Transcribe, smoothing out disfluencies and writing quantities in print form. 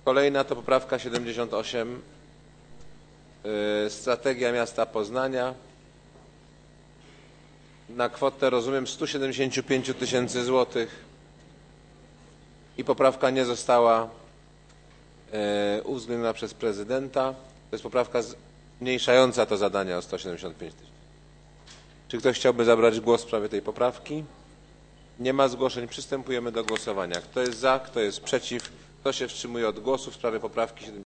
Kolejna to poprawka 78. Strategia miasta Poznania. Na kwotę, rozumiem, 175 000 złotych. I poprawka nie została uwzględniona przez prezydenta. To jest poprawka zmniejszająca to zadanie o 175 000. Czy ktoś chciałby zabrać głos w sprawie tej poprawki? Nie ma zgłoszeń. Przystępujemy do głosowania. Kto jest za, kto jest przeciw, kto się wstrzymuje od głosu w sprawie poprawki 78?